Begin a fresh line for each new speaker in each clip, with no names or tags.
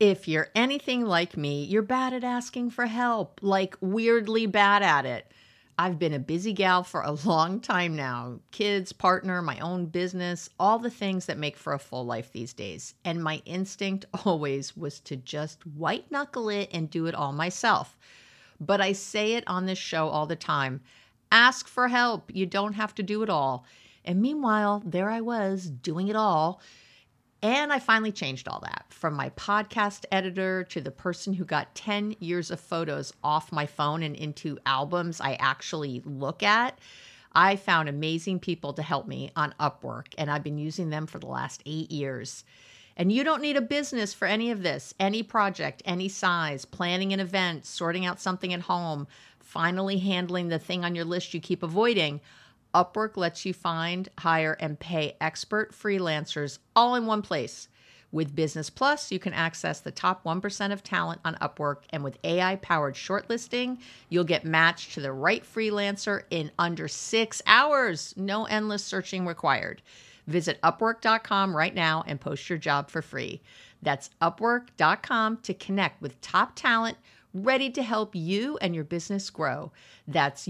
If you're anything like me, you're bad at asking for help, like weirdly bad at it. I've been a busy gal for a long time now. Kids, partner, my own business, all the things that make for a full life these days. And my instinct always was to just white knuckle it and do it all myself. But I say it on this show all the time. Ask for help. You don't have to do it all. And meanwhile, there I was doing it all. And I finally changed all that, from my podcast editor to the person who got 10 years of photos off my phone and into albums I actually look at. I found amazing people to help me on Upwork, and I've been using them for the last 8 years. And you don't need a business for any of this, any project, any size, planning an event, sorting out something at home, finally handling the thing on your list you keep avoiding. Upwork lets you find, hire, and pay expert freelancers all in one place. With Business Plus, you can access the top 1% of talent on Upwork, and with AI-powered shortlisting, you'll get matched to the right freelancer in under 6 hours. No endless searching required. Visit Upwork.com right now and post your job for free. That's Upwork.com to connect with top talent ready to help you and your business grow. That's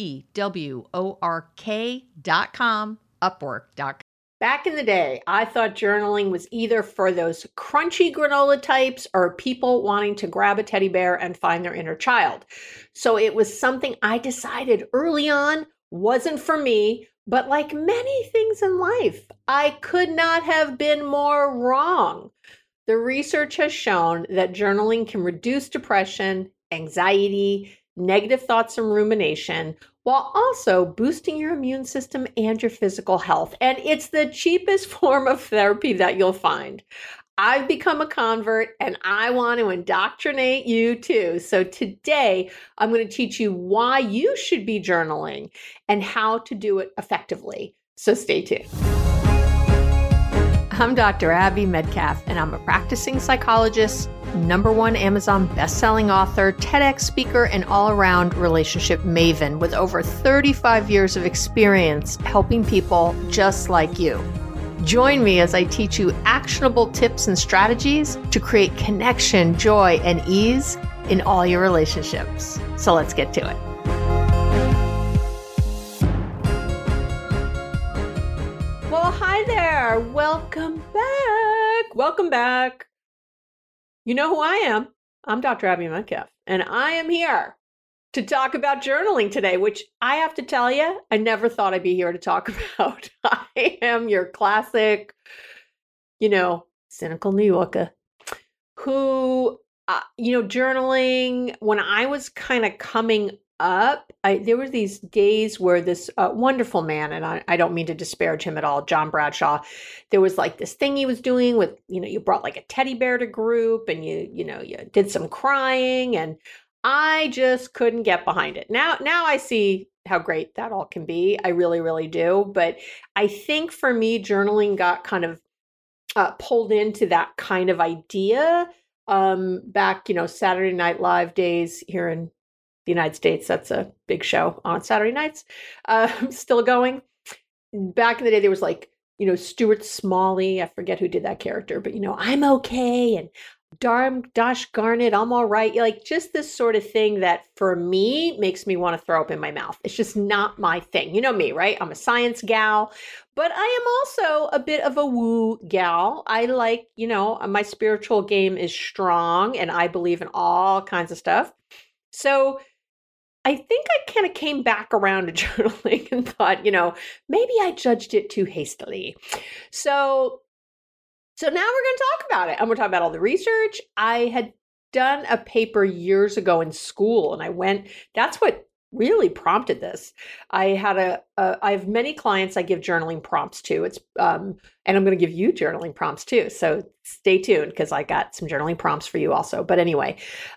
UPWORK.com, Upwork.com. Back in the day, I thought journaling was either for those crunchy granola types or people wanting to grab a teddy bear and find their inner child. So it was something I decided early on wasn't for me, but like many things in life, I could not have been more wrong. The research has shown that journaling can reduce depression, anxiety, negative thoughts, and rumination, while also boosting your immune system and your physical health. And it's the cheapest form of therapy that you'll find. I've become a convert and I want to indoctrinate you too. So today I'm going to teach you why you should be journaling and how to do it effectively. So stay tuned. I'm Dr. Abby Medcalf, and I'm a practicing psychologist, #1 Amazon bestselling author, TEDx speaker, and all-around relationship maven with over 35 years of experience helping people just like you. Join me as I teach you actionable tips and strategies to create connection, joy, and ease in all your relationships. So let's get to it. Well, hi there. Welcome back. Welcome back. You know who I am. I'm Dr. Abby Medcalf, and I am here to talk about journaling today, which I have to tell you, I never thought I'd be here to talk about. I am your classic, cynical New Yorker who, journaling, when I was kind of coming up, there were these days where this wonderful man, and I don't mean to disparage him at all, John Bradshaw, there was like this thing he was doing with, you brought like a teddy bear to group and you did some crying, and I just couldn't get behind it. Now I see how great that all can be. I really, really do. But I think for me, journaling got kind of pulled into that kind of idea back, Saturday Night Live days here in the United States. That's a big show on Saturday nights, still going. Back in the day, there was like, Stuart Smalley. I forget who did that character, but, I'm okay. And Dosh Garnett, I'm all right. Like just this sort of thing that for me makes me want to throw up in my mouth. It's just not my thing. You know me, right? I'm a science gal, but I am also a bit of a woo gal. I like, my spiritual game is strong and I believe in all kinds of stuff. So I think I kind of came back around to journaling and thought, maybe I judged it too hastily. So now we're going to talk about it. I'm going to talk about all the research. I had done a paper years ago in school and that's what really prompted this. I have many clients I give journaling prompts to. And I'm going to give you journaling prompts too. So stay tuned because I got some journaling prompts for you also. But anyway,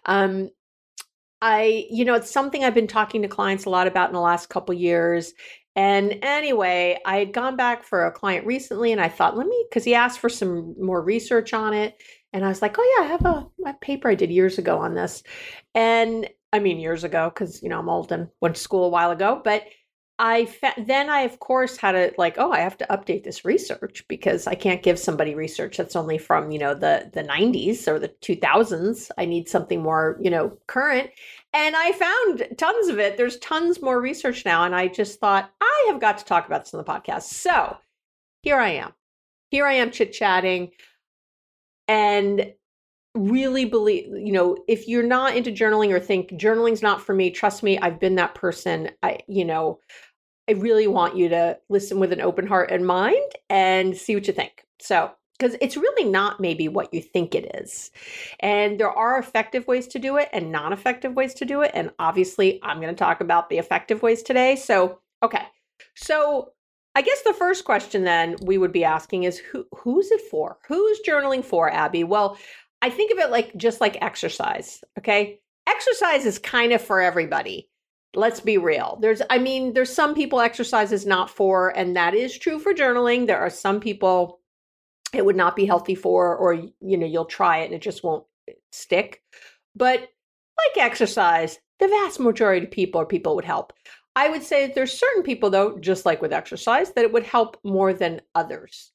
it's something I've been talking to clients a lot about in the last couple years. And anyway, I had gone back for a client recently and I thought, because he asked for some more research on it. And I was like, oh yeah, I have a paper I did years ago on this. And I mean, years ago, because, I'm old and went to school a while ago, but then I of course had to like, oh, I have to update this research because I can't give somebody research that's only from, the 90s or the 2000s. I need something more, current. And I found tons of it. There's tons more research now. And I just thought I have got to talk about this on the podcast. So here I am. Here I am chit-chatting and really believe, if you're not into journaling or think journaling's not for me, trust me, I've been that person. I really want you to listen with an open heart and mind and see what you think. So, because it's really not maybe what you think it is. And there are effective ways to do it and non-effective ways to do it. And obviously, I'm going to talk about the effective ways today. So, okay. So, I guess the first question then we would be asking is who's it for? Who's journaling for, Abby? Well, I think of it just like exercise, okay? Exercise is kind of for everybody. Let's be real. There's some people exercise is not for, and that is true for journaling. There are some people it would not be healthy for, or, you'll try it and it just won't stick. But like exercise, the vast majority of people would help. I would say that there's certain people, though, just like with exercise, that it would help more than others.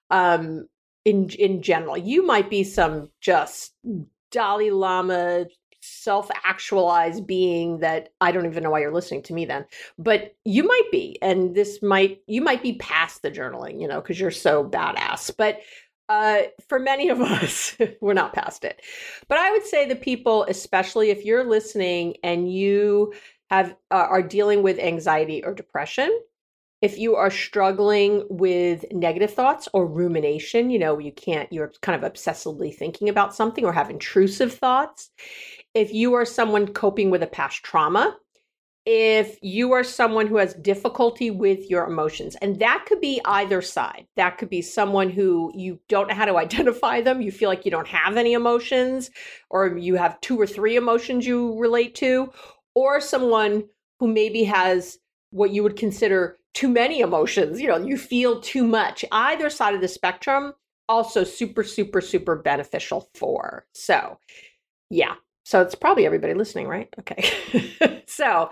In general, you might be some just Dalai Lama self-actualized being that I don't even know why you're listening to me then, but you might be, and you might be past the journaling, because you're so badass. But for many of us, we're not past it. But I would say the people, especially if you're listening and you are dealing with anxiety or depression, if you are struggling with negative thoughts or rumination, you're kind of obsessively thinking about something or have intrusive thoughts. If you are someone coping with a past trauma, if you are someone who has difficulty with your emotions, and that could be either side. That could be someone who you don't know how to identify them. You feel like you don't have any emotions, or you have 2 or 3 emotions you relate to, or someone who maybe has what you would consider too many emotions. You feel too much. Either side of the spectrum, also super, super, super beneficial for. So, yeah. So it's probably everybody listening, right? Okay. So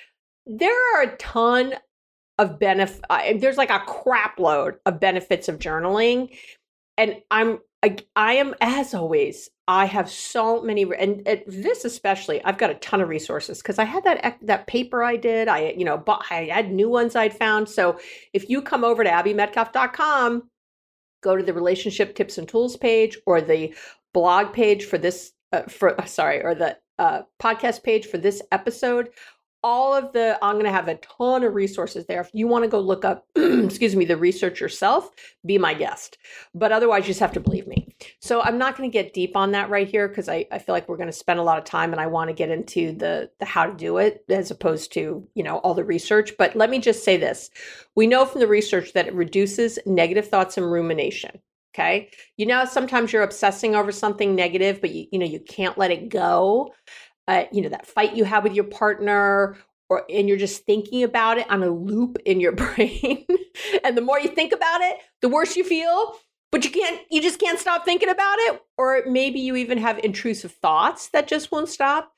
there are a ton of there's like a crap load of benefits of journaling. And I am, as always, I have so many, and this especially, I've got a ton of resources because I had that paper I did. I had new ones I'd found. So if you come over to abbymedcalf.com, go to the relationship tips and tools page or the blog page for this, or the podcast page for this episode. I'm going to have a ton of resources there. If you want to go look up, the research yourself, be my guest. But otherwise, you just have to believe me. So I'm not going to get deep on that right here because I feel like we're going to spend a lot of time and I want to get into the how to do it as opposed to, all the research. But let me just say this. We know from the research that it reduces negative thoughts and rumination. Okay. Sometimes you're obsessing over something negative, but you can't let it go. That fight you have with your partner, and you're just thinking about it on a loop in your brain. And the more you think about it, the worse you feel, but you just can't stop thinking about it. Or maybe you even have intrusive thoughts that just won't stop.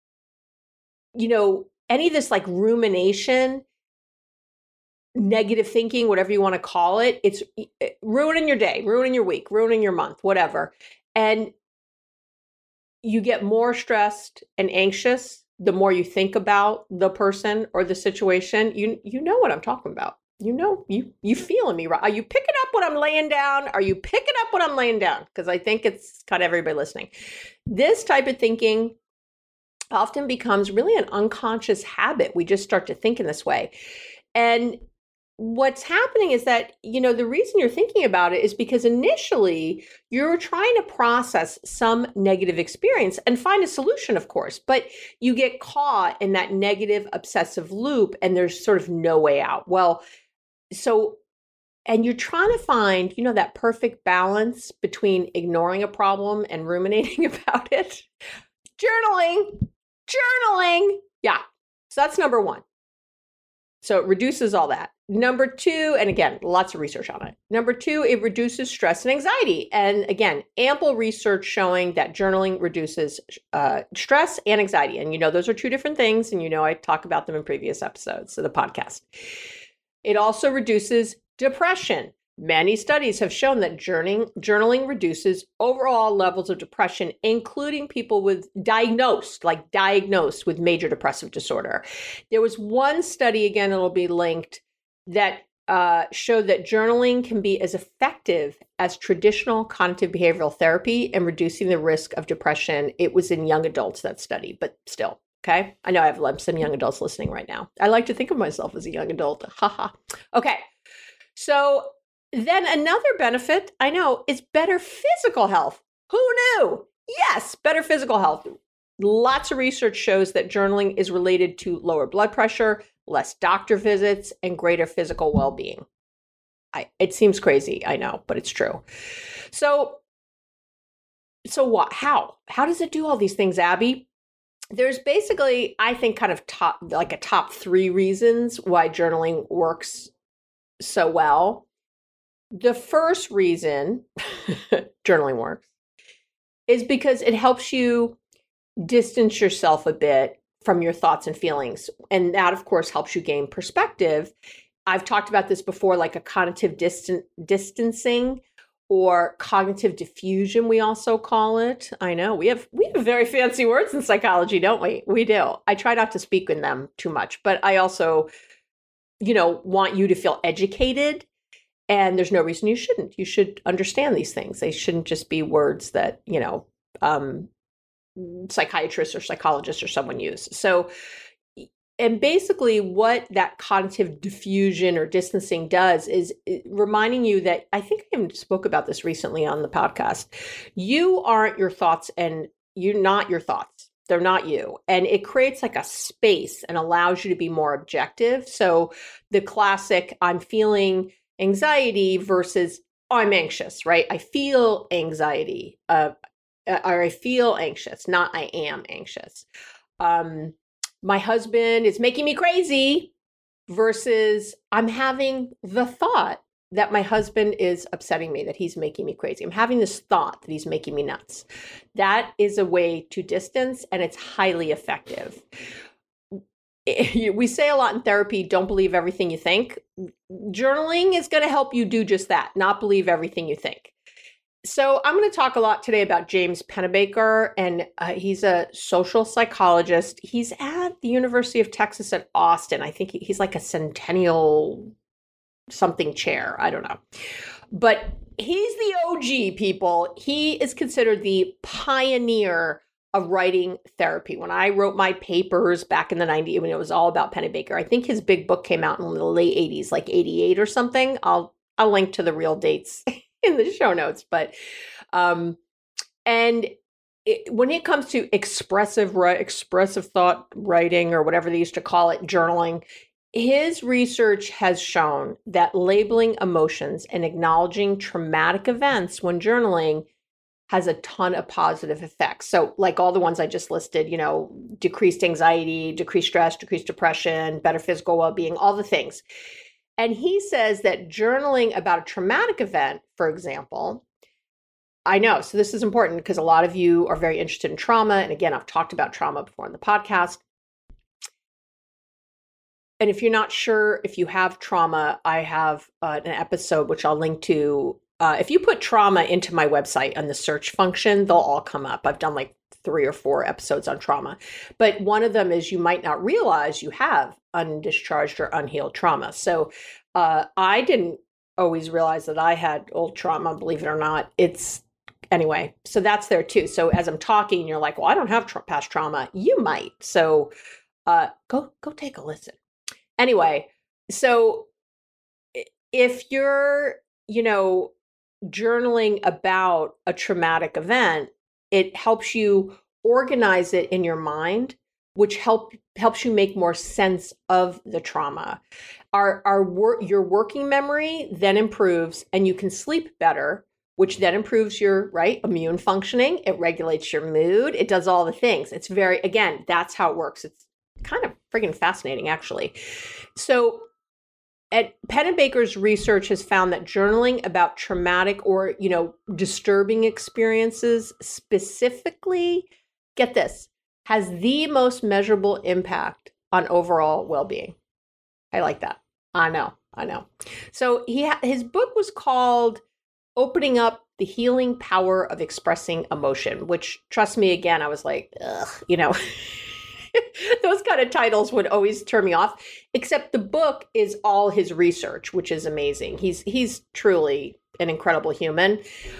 Any of this like rumination, negative thinking, whatever you want to call it, it's ruining your day, ruining your week, ruining your month, whatever. And you get more stressed and anxious the more you think about the person or the situation. You know what I'm talking about. You feeling me, right? Are you picking up what I'm laying down? Are you picking up what I'm laying down? Because I think it's got everybody listening. This type of thinking often becomes really an unconscious habit. We just start to think in this way. And what's happening is that, the reason you're thinking about it is because initially you're trying to process some negative experience and find a solution, of course, but you get caught in that negative obsessive loop and there's sort of no way out. And you're trying to find, that perfect balance between ignoring a problem and ruminating about it. Journaling. Yeah. So that's number one. So it reduces all that. number two, and again, lots of research on it. Number two, it reduces stress and anxiety. And again, ample research showing that journaling reduces stress and anxiety. And those are two different things. And I talk about them in previous episodes of the podcast. It also reduces depression. Many studies have shown that journaling reduces overall levels of depression, including people diagnosed with major depressive disorder. There was one study, again, it'll be linked, that showed that journaling can be as effective as traditional cognitive behavioral therapy in reducing the risk of depression. It was in young adults, that study, but still. Okay. I know I have some young adults listening right now. I like to think of myself as a young adult. Haha. Okay. So then another benefit, I know, is better physical health. Who knew? Yes, better physical health. Lots of research shows that journaling is related to lower blood pressure, less doctor visits, and greater physical well-being. It seems crazy, I know, but it's true. So what? How does it do all these things, Abby? There's basically, I think, kind of a top three reasons why journaling works so well. The first reason journaling works is because it helps you distance yourself a bit from your thoughts and feelings. And that, of course, helps you gain perspective. I've talked about this before, like a cognitive distancing or cognitive diffusion, we also call it. I know we have very fancy words in psychology, don't we? We do. I try not to speak in them too much, but I also, want you to feel educated. And there's no reason you shouldn't. You should understand these things. They shouldn't just be words that, psychiatrists or psychologists or someone use. So, and basically what that cognitive diffusion or distancing does is reminding you that, I think I even spoke about this recently on the podcast, you aren't your thoughts and you're not your thoughts. They're not you. And it creates like a space and allows you to be more objective. So the classic, I'm feeling anxiety versus, oh, I'm anxious, right? I feel anxiety, or I feel anxious, not I am anxious. My husband is making me crazy versus I'm having the thought that my husband is upsetting me, that he's making me crazy. I'm having this thought that he's making me nuts. That is a way to distance, and it's highly effective. We say a lot in therapy, don't believe everything you think. Journaling is going to help you do just that, not believe everything you think. So I'm going to talk a lot today about James Pennebaker, and he's a social psychologist. He's at the University of Texas at Austin. I think he's like a centennial something chair. I don't know. But he's the OG, people. He is considered the pioneer of writing therapy. When I wrote my papers back in the 90s, when it was all about Pennebaker, I think his big book came out in the late 80s, like 88 or something. I'll link to the real dates in the show notes. But, when it comes to expressive thought writing, or whatever they used to call it, journaling, his research has shown that labeling emotions and acknowledging traumatic events when journaling has a ton of positive effects. So like all the ones I just listed, decreased anxiety, decreased stress, decreased depression, better physical well-being, all the things. And he says that journaling about a traumatic event, for example, I know, so this is important because a lot of you are very interested in trauma. And again, I've talked about trauma before on the podcast. And if you're not sure if you have trauma, I have an episode, which I'll link to. If you put trauma into my website on the search function, they'll all come up. I've done like 3 or 4 episodes on trauma. But one of them is you might not realize you have undischarged or unhealed trauma. So I didn't always realize that I had old trauma, believe it or not. Anyway, so that's there too. So as I'm talking, you're like, well, I don't have past trauma. You might. So go take a listen. Anyway, so if you're, journaling about a traumatic event, it helps you organize it in your mind, which helps you make more sense of the trauma. Your working memory then improves, and you can sleep better, which then improves your immune functioning. It regulates your mood. It does all the things. It's again, that's how it works. It's kind of friggin' fascinating, actually. So and Pennebaker's research has found that journaling about traumatic or, disturbing experiences specifically, get this, has the most measurable impact on overall well-being. I like that. I know. So his book was called Opening Up the Healing Power of Expressing Emotion, which, trust me, again, I was like, ugh, those kind of titles would always turn me off, except the book is all his research, which is amazing. He's truly an incredible human.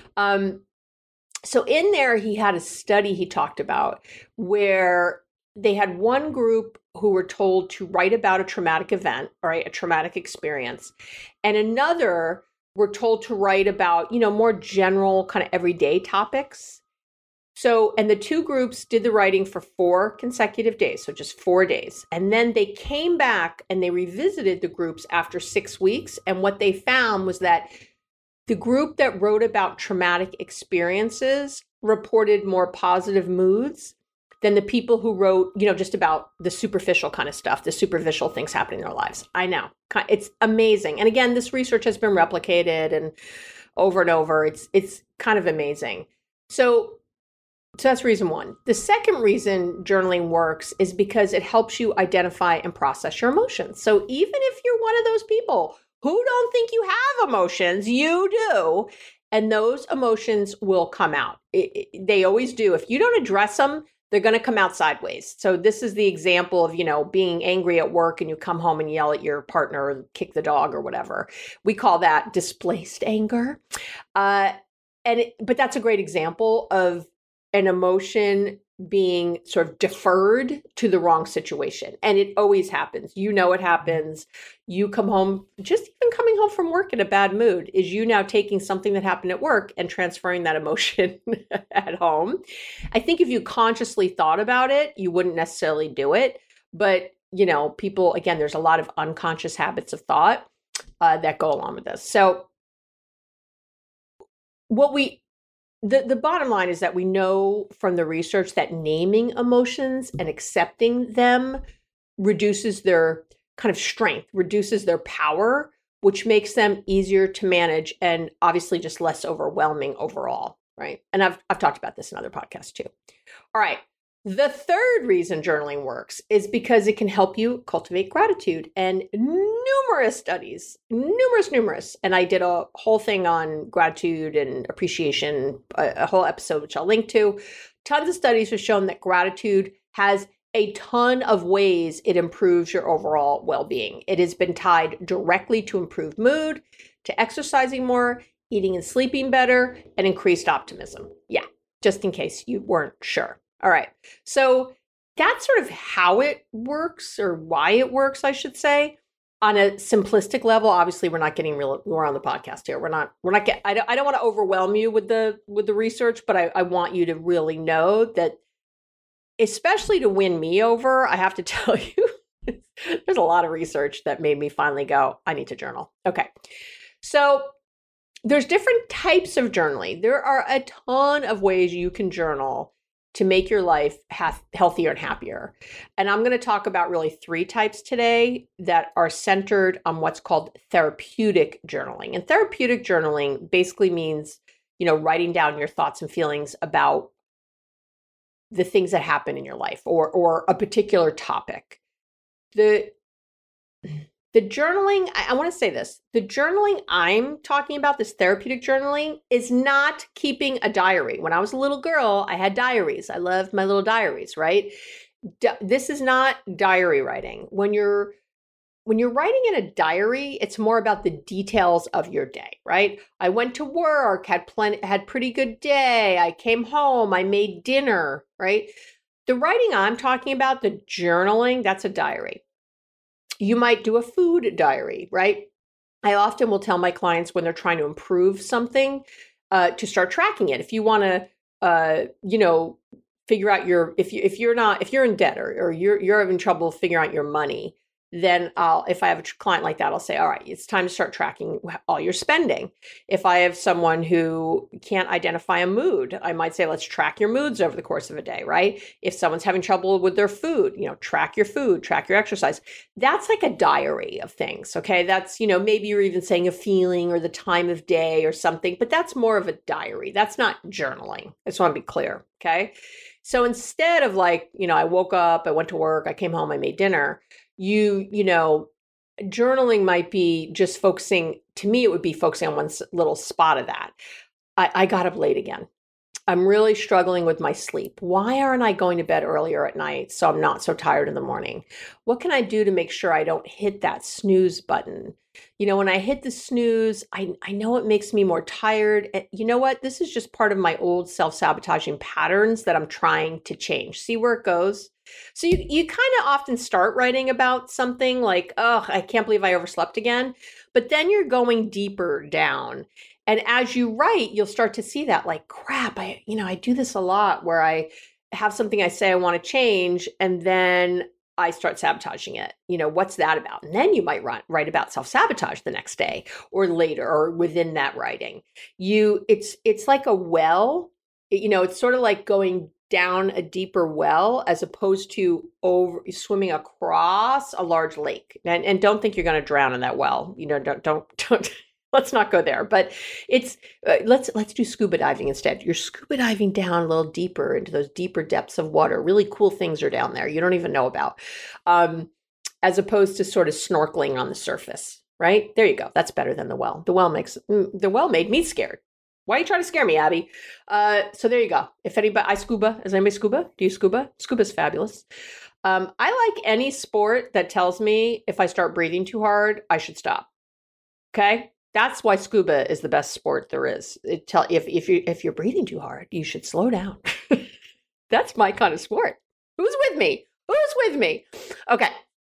So in there, he had a study he talked about where they had one group who were told to write about a traumatic event, right, a traumatic experience, and another were told to write about, more general kind of everyday topics. So, and the two groups did the writing for 4 consecutive days, so just 4 days. And then they came back and they revisited the groups after 6 weeks. And what they found was that the group that wrote about traumatic experiences reported more positive moods than the people who wrote, just about the superficial kind of stuff, the superficial things happening in their lives. I know. It's amazing. And again, this research has been replicated and over. It's kind of amazing. So that's reason one. The second reason journaling works is because it helps you identify and process your emotions. So even if you're one of those people who don't think you have emotions, you do. And those emotions will come out. They always do. If you don't address them, they're going to come out sideways. So this is the example of, being angry at work and you come home and yell at your partner or kick the dog or whatever. We call that displaced anger. But that's a great example of an emotion being sort of deferred to the wrong situation. And it always happens. It happens. You come home, just even coming home from work in a bad mood, is you now taking something that happened at work and transferring that emotion at home. I think if you consciously thought about it, you wouldn't necessarily do it. But, people, again, there's a lot of unconscious habits of thought that go along with this. So the bottom line is that we know from the research that naming emotions and accepting them reduces their kind of strength, reduces their power, which makes them easier to manage and obviously just less overwhelming overall, right? And I've talked about this in other podcasts too. All right. The third reason journaling works is because it can help you cultivate gratitude. And numerous studies, numerous. And I did a whole thing on gratitude and appreciation, a whole episode, which I'll link to. Tons of studies have shown that gratitude has a ton of ways it improves your overall well-being. It has been tied directly to improved mood, to exercising more, eating and sleeping better, and increased optimism. Yeah, just in case you weren't sure. All right. So that's sort of how it works, or why it works, I should say. On a simplistic level, obviously we're not getting we're on the podcast here. I don't want to overwhelm you with the research, but I want you to really know that, especially to win me over, I have to tell you, there's a lot of research that made me finally go, I need to journal. Okay. So there's different types of journaling. There are a ton of ways you can journal to make your life healthier and happier. And I'm going to talk about really 3 types today that are centered on what's called therapeutic journaling. And therapeutic journaling basically means, writing down your thoughts and feelings about the things that happen in your life or a particular topic. The journaling, I want to say this, the journaling I'm talking about, this therapeutic journaling, is not keeping a diary. When I was a little girl, I had diaries. I loved my little diaries, right? This is not diary writing. When you're writing in a diary, it's more about the details of your day, right? I went to work, had pretty good day. I came home, I made dinner, right? The writing I'm talking about, the journaling, that's a diary. You might do a food diary, right? I often will tell my clients when they're trying to improve something to start tracking it. If you want to, figure out if you're in debt or you're having trouble figuring out your money, then if I have a client like that, I'll say, all right, it's time to start tracking all your spending. If I have someone who can't identify a mood, I might say, let's track your moods over the course of a day, right? If someone's having trouble with their food, track your food, track your exercise. That's like a diary of things, okay? That's, maybe you're even saying a feeling or the time of day or something, but that's more of a diary. That's not journaling. I just want to be clear, okay? So instead of like, I woke up, I went to work, I came home, I made dinner, journaling might be just focusing, to me, it would be focusing on one little spot of that. I got up late again. I'm really struggling with my sleep. Why aren't I going to bed earlier at night so I'm not so tired in the morning? What can I do to make sure I don't hit that snooze button? When I hit the snooze, I know it makes me more tired. And you know what? This is just part of my old self-sabotaging patterns that I'm trying to change. See where it goes? So you kind of often start writing about something like, oh, I can't believe I overslept again. But then you're going deeper down. And as you write, you'll start to see that like, crap, I do this a lot where I have something I say I want to change and then I start sabotaging it. What's that about? And then you might write about self-sabotage the next day or later or within that writing. It's like a well, it's sort of like going down a deeper well as opposed to swimming across a large lake. And don't think you're going to drown in that well. Don't let's not go there, but it's let's do scuba diving instead. You're scuba diving down a little deeper into those deeper depths of water. Really cool things are down there you don't even know about, as opposed to sort of snorkeling on the surface. Right there you go. That's better than the well. The well made me scared. Why are you trying to scare me, Abby? So there you go. If anybody, I scuba. Is anybody scuba? Do you scuba? Scuba's fabulous. I like any sport that tells me if I start breathing too hard, I should stop. Okay. That's why scuba is the best sport there is. If you're breathing too hard, you should slow down. That's my kind of sport. Who's with me? Okay.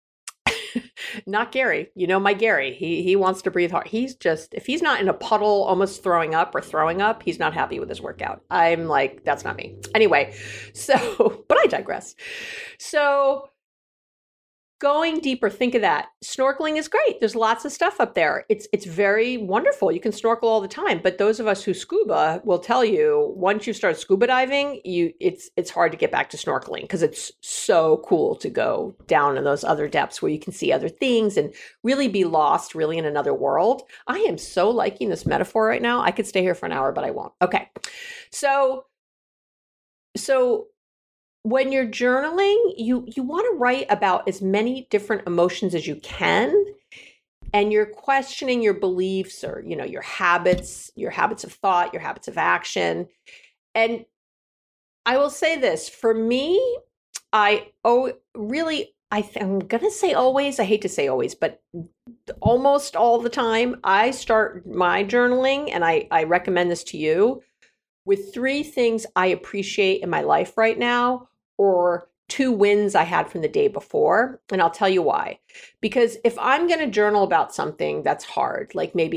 Not Gary. My Gary. He wants to breathe hard. If he's not in a puddle almost throwing up, he's not happy with his workout. I'm like, that's not me. Anyway, but I digress. So going deeper, think of that. Snorkeling is great. There's lots of stuff up there. It's very wonderful. You can snorkel all the time. But those of us who scuba will tell you, once you start scuba diving, it's hard to get back to snorkeling because it's so cool to go down in those other depths where you can see other things and really be lost really in another world. I am so liking this metaphor right now. I could stay here for an hour, but I won't. Okay. So when you're journaling, you want to write about as many different emotions as you can, and you're questioning your beliefs or, your habits of thought, your habits of action. And I will say this, for me, I'm going to say always, I hate to say always, but almost all the time, I start my journaling, and I recommend this to you, with 3 things I appreciate in my life right now, or 2 wins I had from the day before. And I'll tell you why. Because if I'm going to journal about something that's hard, like maybe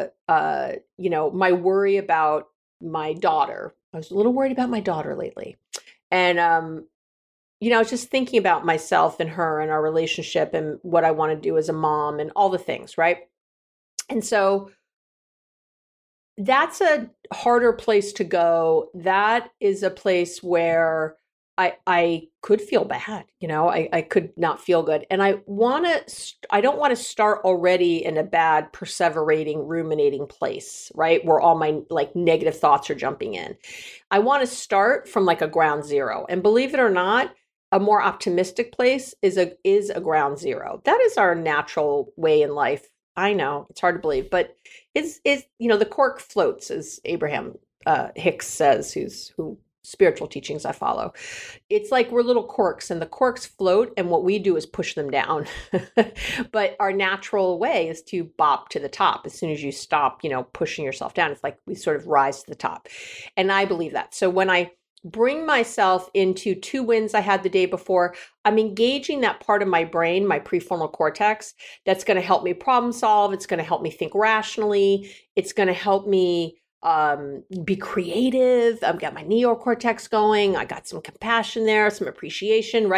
my worry about my daughter. I was a little worried about my daughter lately. And, I was just thinking about myself and her and our relationship and what I want to do as a mom and all the things, right? And so that's a harder place to go. That is a place where I could feel bad, I could not feel good. And I don't want to start already in a bad, perseverating, ruminating place, right? Where all my like negative thoughts are jumping in. I want to start from like a ground zero. And believe it or not, a more optimistic place is a ground zero. That is our natural way in life. I know it's hard to believe, but it's the cork floats, as Abraham Hicks says, who spiritual teachings I follow. It's like we're little corks, and the corks float, and what we do is push them down. But our natural way is to bop to the top. As soon as you stop, pushing yourself down, it's like we sort of rise to the top. And I believe that. So when I bring myself into 2 wins I had the day before, I'm engaging that part of my brain, my prefrontal cortex, that's going to help me problem solve. It's going to help me think rationally. It's going to help me be creative. I've got my neocortex going. I got some compassion there, some appreciation, right?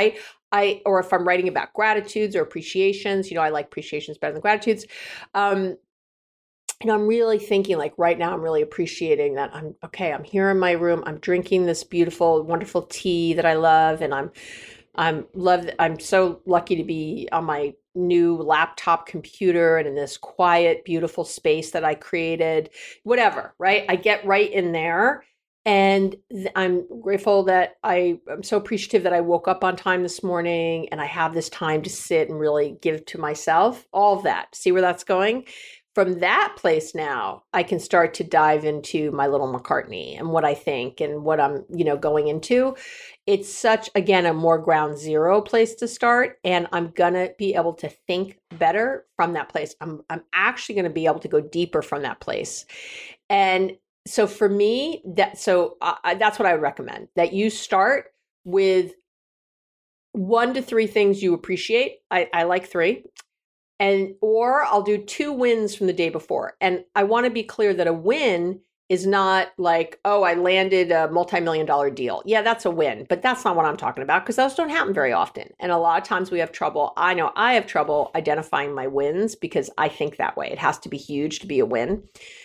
or if I'm writing about gratitudes or appreciations, I like appreciations better than gratitudes. I'm really thinking like right now, I'm really appreciating that I'm here in my room. I'm drinking this beautiful, wonderful tea that I love. And I'm so lucky to be on my new laptop computer and in this quiet, beautiful space that I created, whatever, right? I get right in there. And I'm grateful that I'm so appreciative that I woke up on time this morning and I have this time to sit and really give to myself, all of that. See where that's going? From that place now, I can start to dive into my little McCartney and what I think and what I'm, going into. It's such, again, a more ground zero place to start. And I'm going to be able to think better from that place. I'm actually going to be able to go deeper from that place. And so for me, that's what I would recommend, that you start with 1 to 3 things you appreciate. I like 3. Or I'll do 2 wins from the day before. And I want to be clear that a win is not like, oh, I landed a multi-million-dollar deal. Yeah, that's a win, but that's not what I'm talking about because those don't happen very often. And a lot of times we have trouble. I know I have trouble identifying my wins because I think that way. It has to be huge to be a win.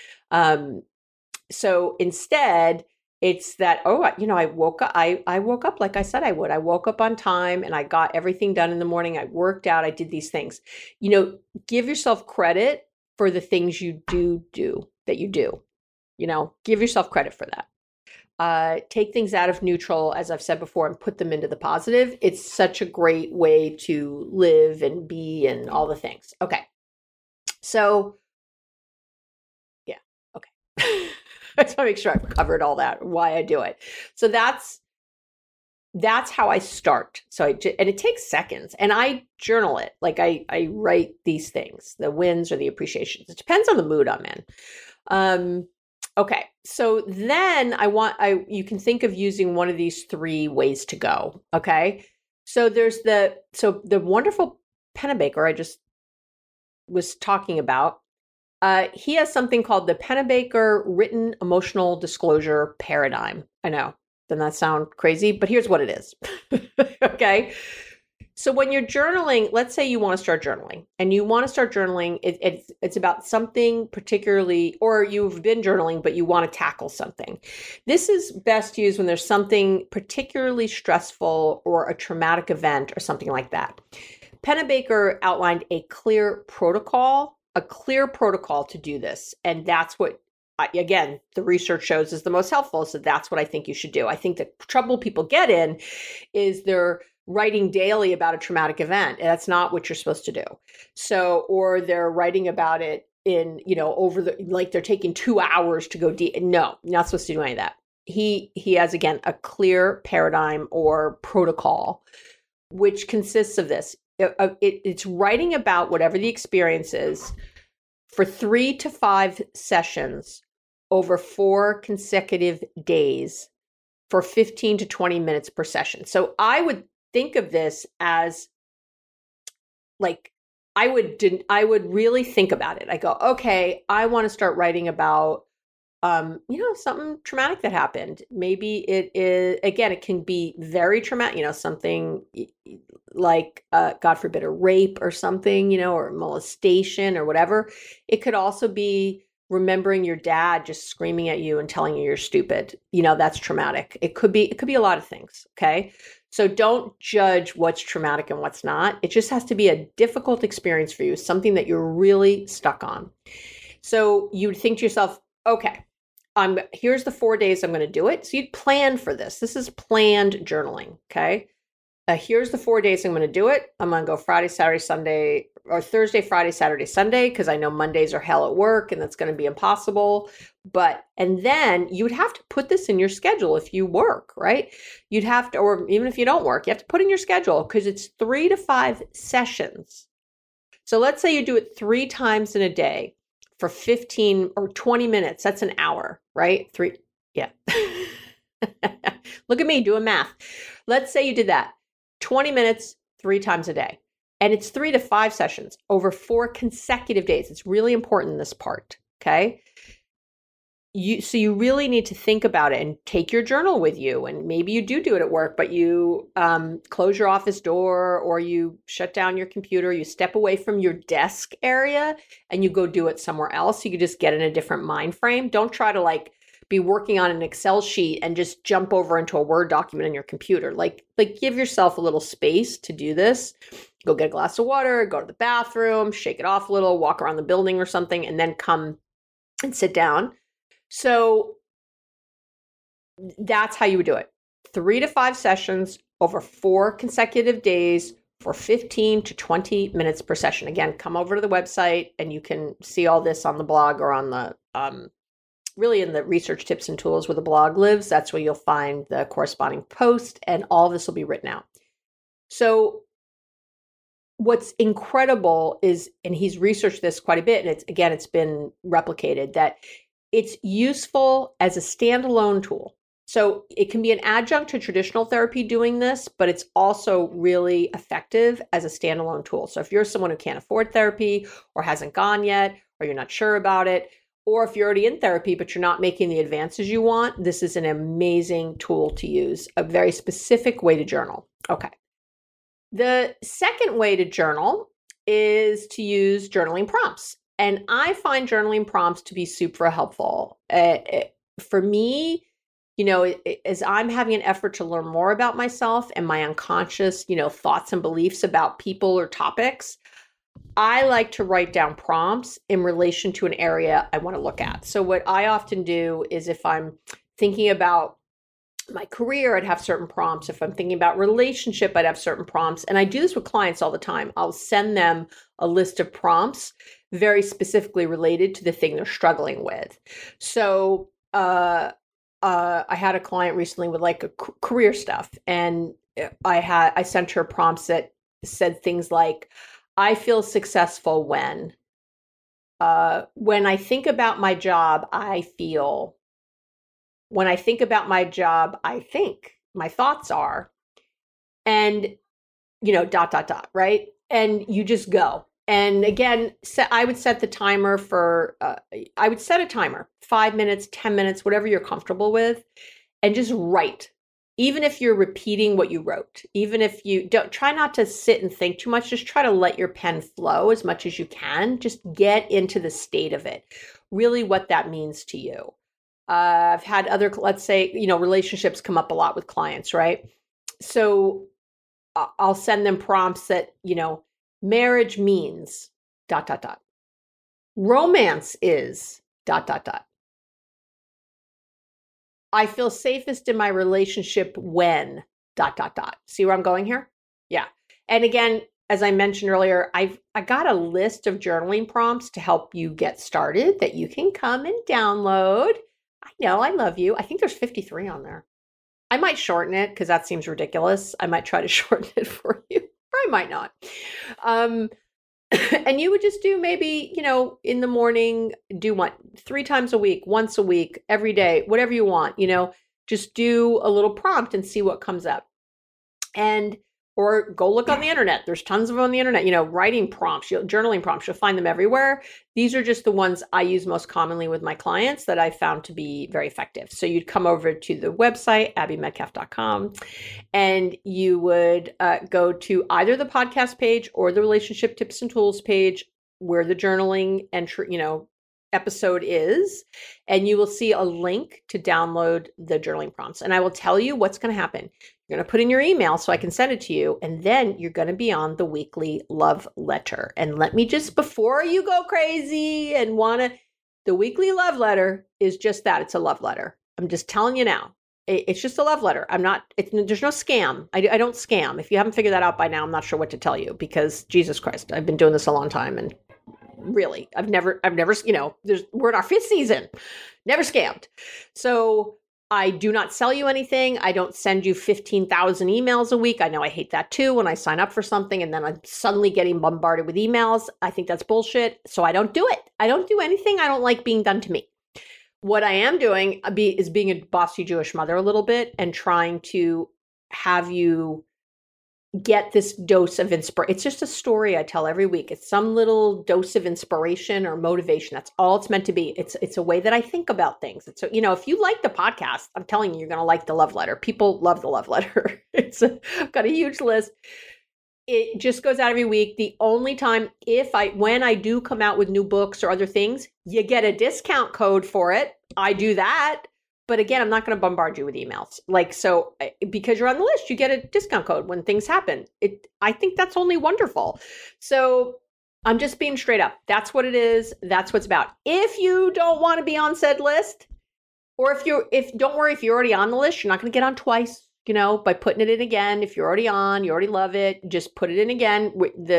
So instead, it's that, I woke up, I woke up like I said I would. I woke up on time and I got everything done in the morning. I worked out, I did these things. Give yourself credit for the things you do that you do. Give yourself credit for that. Take things out of neutral, as I've said before, and put them into the positive. It's such a great way to live and be and all the things. Okay. So, yeah. Okay. I just want to make sure I've covered all that, why I do it. So that's how I start. And it takes seconds and I journal it. Like I write these things, the wins or the appreciations. It depends on the mood I'm in. Okay. So then you can think of using one of these 3 ways to go. Okay. So there's the wonderful Pennebaker I just was talking about. He has something called the Pennebaker Written Emotional Disclosure Paradigm. I know, doesn't that sound crazy? But here's what it is. Okay. So when you're journaling, let's say you want to start journaling and you want to start journaling, it's about something particularly, or you've been journaling, but you want to tackle something. This is best used when there's something particularly stressful or a traumatic event or something like that. Pennebaker outlined a clear protocol to do this. And that's what, again, the research shows is the most helpful. So that's what I think you should do. I think the trouble people get in is they're writing daily about a traumatic event. And that's not what you're supposed to do. So, or they're writing about it in, like they're taking 2 hours to go deep. No, you're not supposed to do any of that. He has, again, a clear paradigm or protocol, which consists of this. It's writing about whatever the experience is for 3 to 5 sessions over 4 consecutive days for 15 to 20 minutes per session. So I would think of this as like, I would really think about it. I go, okay, I want to start writing about something traumatic that happened. Maybe it is, again, it can be very traumatic, something like, God forbid, a rape or something, or molestation or whatever. It could also be remembering your dad just screaming at you and telling you you're stupid. That's traumatic. It could be a lot of things. Okay. So don't judge what's traumatic and what's not. It just has to be a difficult experience for you, something that you're really stuck on. So you'd think to yourself, okay, here's the 4 days I'm going to do it. So you'd plan for this. This is planned journaling. Okay. Here's the 4 days I'm going to do it. I'm going to go Friday, Saturday, Sunday, or Thursday, Friday, Saturday, Sunday, because I know Mondays are hell at work and that's going to be impossible. And then you would have to put this in your schedule if you work, right? You'd have to, or even if you don't work, you have to put in your schedule because it's 3 to 5 sessions. So let's say you do it 3 times in a day for 15 or 20 minutes. That's an hour, right? 3. Yeah. Look at me doing math. Let's say you did that 20 minutes, 3 times a day. And it's 3 to 5 sessions over 4 consecutive days. It's really important in this part. Okay. you really need to think about it and take your journal with you. And maybe you do it at work, but you close your office door or you shut down your computer, you step away from your desk area and you go do it somewhere else. You could just get in a different mind frame. Don't try to like be working on an Excel sheet and just jump over into a Word document on your computer. Like give yourself a little space to do this. Go get a glass of water, go to the bathroom, shake it off a little, walk around the building or something, and then come and sit down. So that's how you would do it. 3 to 5 sessions over 4 consecutive days for 15 to 20 minutes per session. Again, come over to the website and you can see all this on the blog or on the, really in the research tips and tools where the blog lives. That's where you'll find the corresponding post and all of this will be written out. So what's incredible is, and he's researched this quite a bit, and it's been replicated, that it's useful as a standalone tool. So it can be an adjunct to traditional therapy doing this, but it's also really effective as a standalone tool. So if you're someone who can't afford therapy or hasn't gone yet, or you're not sure about it, or if you're already in therapy, but you're not making the advances you want, this is an amazing tool to use, a very specific way to journal. Okay. The second way to journal is to use journaling prompts. And I find journaling prompts to be super helpful. For me, as I'm having an effort to learn more about myself and my unconscious, thoughts and beliefs about people or topics, I like to write down prompts in relation to an area I want to look at. So what I often do is if I'm thinking about my career, I'd have certain prompts. If I'm thinking about relationship, I'd have certain prompts. And I do this with clients all the time. I'll send them a list of prompts very specifically related to the thing they're struggling with. So I had a client recently with like a career stuff, and I sent her prompts that said things like, I feel successful when I think about my job, I feel. When I think about my job, I think. My thoughts are. And, right? And you just go. And again, I would set the timer for, I would set a timer, 5 minutes, 10 minutes, whatever you're comfortable with, and just write. Even if you're repeating what you wrote, even if you don't, try not to sit and think too much, just try to let your pen flow as much as you can. Just get into the state of it, really what that means to you. I've had other, let's say, relationships come up a lot with clients, right? So I'll send them prompts that, marriage means ... Romance is ... I feel safest in my relationship when ... See where I'm going here? Yeah. And again, as I mentioned earlier, I got a list of journaling prompts to help you get started that you can come and download. I know, I love you. I think there's 53 on there. I might shorten it because that seems ridiculous. I might try to shorten it for you, or I might not. And you would just do maybe, in the morning, do what? 3 times a week, once a week, every day, whatever you want, just do a little prompt and see what comes up. Or go look on the internet. There's tons of them on the internet, writing prompts, journaling prompts, you'll find them everywhere. These are just the ones I use most commonly with my clients that I found to be very effective. So you'd come over to the website, abbymedcalf.com, and you would go to either the podcast page or the relationship tips and tools page where the journaling entry, episode is, and you will see a link to download the journaling prompts. And I will tell you what's going to happen. You're going to put in your email so I can send it to you, and then you're going to be on the weekly love letter. And let me just, before you go crazy and the weekly love letter is just that. It's a love letter. I'm just telling you now. It's just a love letter. There's no scam. I don't scam. If you haven't figured that out by now, I'm not sure what to tell you, because Jesus Christ, I've been doing this a long time, and really, I've never, we're in our 5th season, never scammed. So I do not sell you anything. I don't send you 15,000 emails a week. I know I hate that too when I sign up for something and then I'm suddenly getting bombarded with emails. I think that's bullshit. So I don't do it. I don't do anything I don't like being done to me. What I am doing is being a bossy Jewish mother a little bit and trying to have you get this dose of inspiration. It's just a story I tell every week. It's some little dose of inspiration or motivation. That's all it's meant to be. It's a way that I think about things. It's, if you like the podcast, I'm telling you, you're going to like the love letter. People love the love letter. I've got a huge list. It just goes out every week. The only time when I do come out with new books or other things, you get a discount code for it. I do that. But again, I'm not going to bombard you with emails. Because you're on the list, you get a discount code when things happen. I think that's only wonderful. So I'm just being straight up. That's what it is. That's what it's about. If you don't want to be on said list, or don't worry, if you're already on the list, you're not going to get on twice, by putting it in again. If you're already on, you already love it, just put it in again.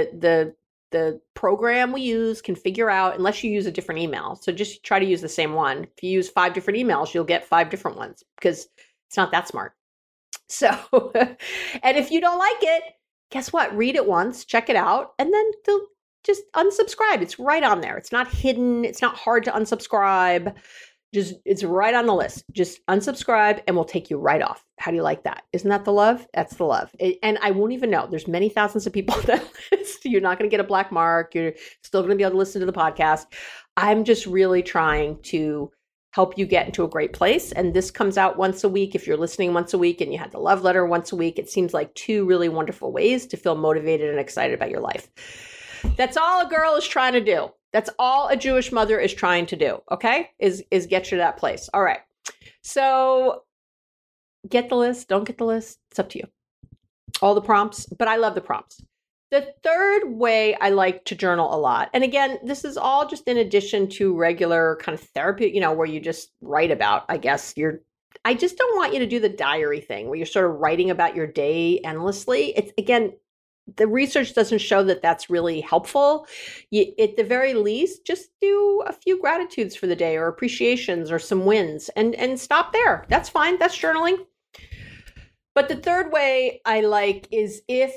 The program we use can figure out, unless you use a different email. So just try to use the same one. If you use 5 different emails, you'll get 5 different ones because it's not that smart. So, and if you don't like it, guess what? Read it once, check it out, and then just unsubscribe. It's right on there. It's not hidden. It's not hard to unsubscribe. It's right on the list. Just unsubscribe and we'll take you right off. How do you like that? Isn't that the love? That's the love. And I won't even know. There's many thousands of people on that list. You're not going to get a black mark. You're still going to be able to listen to the podcast. I'm just really trying to help you get into a great place. And this comes out once a week. If you're listening once a week and you had the love letter once a week, it seems like 2 really wonderful ways to feel motivated and excited about your life. That's all a girl is trying to do. That's all a Jewish mother is trying to do, okay? Is get you to that place. All right. So get the list, don't get the list. It's up to you. All the prompts, but I love the prompts. The third way I like to journal a lot, and again, this is all just in addition to regular kind of therapy, where you just write about, I just don't want you to do the diary thing where you're sort of writing about your day endlessly. It's, again, the research doesn't show that that's really helpful. At the very least, just do a few gratitudes for the day or appreciations or some wins and stop there. That's fine. That's journaling. But the third way I like is if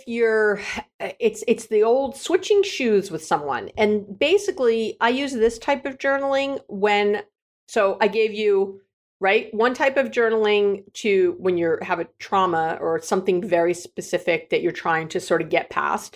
it's the old switching shoes with someone. And basically, I use this type of journaling so I gave you, right? One type of journaling to when you have a trauma or something very specific that you're trying to sort of get past.